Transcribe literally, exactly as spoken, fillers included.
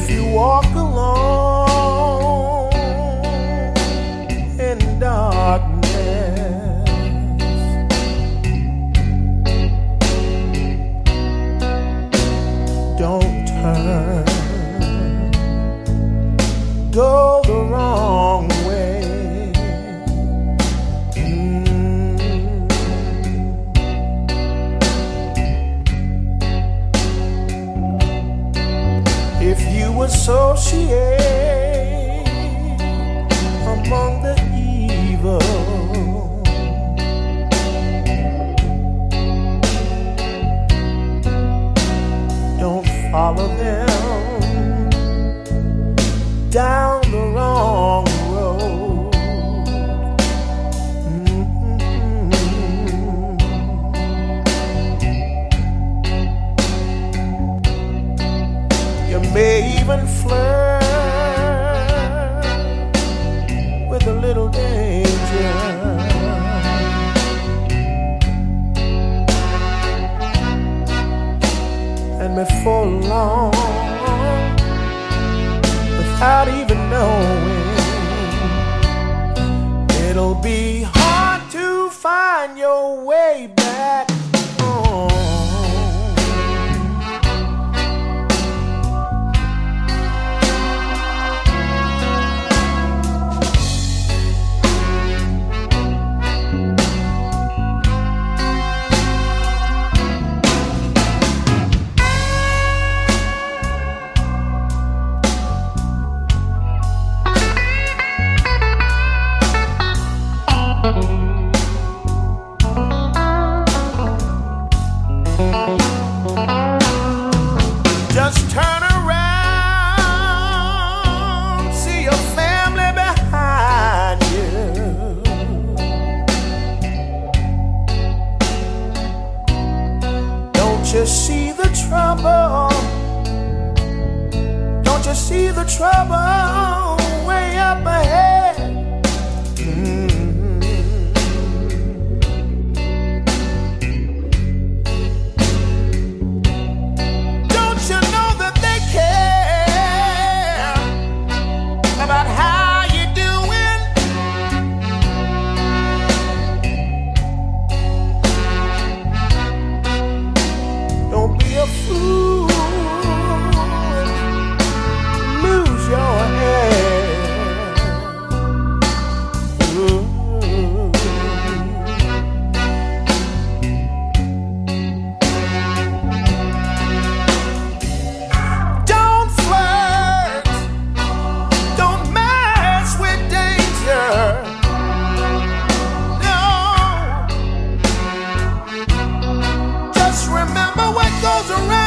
If you walk alone in darkness, don't turn, go the wrong way. Mm. If you associate among the evil, don't follow them down the wrong road. Mm-hmm. You may even flirt with a little danger, and before long, without even knowing, it'll be hard to find your way back home. Just turn around, see your family behind you. Don't you see the trouble? Don't you see the trouble way up ahead? Mm-hmm. Don't you know that they care about how you're doing? Don't be a fool, lose your head. Ooh. Don't flirt, don't mess with danger. No, just remember what goes around